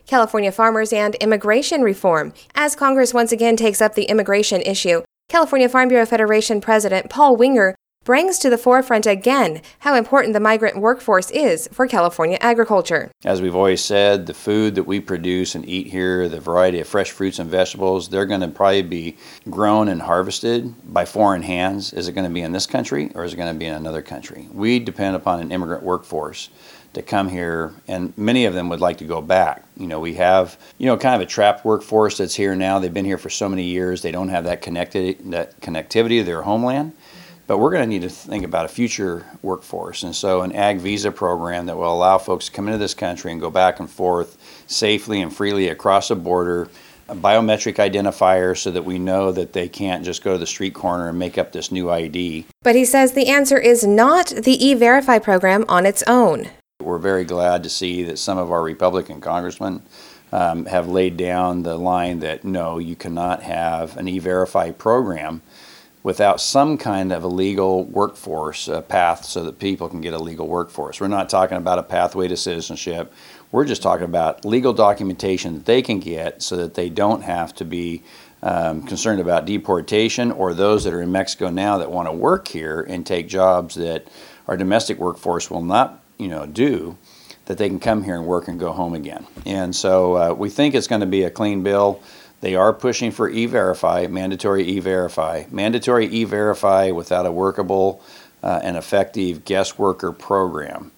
California farmers, and immigration reform. As Congress once again takes up the immigration issue, California Farm Bureau Federation President Paul Winger brings to the forefront again how important the migrant workforce is for California agriculture. As we've always said, the food that we produce and eat here, the variety of fresh fruits and vegetables, they're going to probably be grown and harvested by foreign hands. Is it going to be in this country or is it going to be in another country? We depend upon an immigrant workforce to come here, and many of them would like to go back. We have, kind of a trapped workforce that's here now. They've been here for so many years. They don't have that connectivity to their homeland. But we're going to need to think about a future workforce. And so an ag visa program that will allow folks to come into this country and go back and forth safely and freely across the border, a biometric identifier so that we know that they can't just go to the street corner and make up this new ID. But he says the answer is not the E-Verify program on its own. We're very glad to see that some of our Republican congressmen have laid down the line that no, you cannot have an E-Verify program without some kind of a legal workforce path so that people can get a legal workforce. We're not talking about a pathway to citizenship. We're just talking about legal documentation that they can get so that they don't have to be concerned about deportation, or those that are in Mexico now that want to work here and take jobs that our domestic workforce will not do, that they can come here and work and go home again. And so we think it's going to be a clean bill. They are pushing for E-Verify, mandatory E-Verify. Mandatory E-Verify without a workable and effective guest worker program.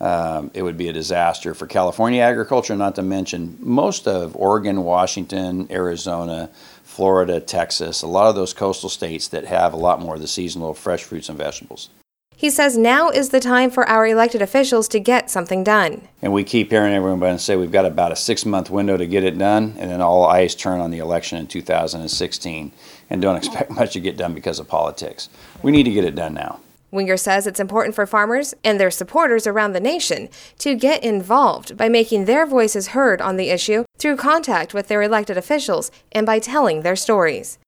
It would be a disaster for California agriculture, not to mention most of Oregon, Washington, Arizona, Florida, Texas, a lot of those coastal states that have a lot more of the seasonal fresh fruits and vegetables. He says now is the time for our elected officials to get something done. And we keep hearing everyone say we've got about a 6-month window to get it done, and then all eyes turn on the election in 2016 and don't expect much to get done because of politics. We need to get it done now. Winger says it's important for farmers and their supporters around the nation to get involved by making their voices heard on the issue through contact with their elected officials and by telling their stories.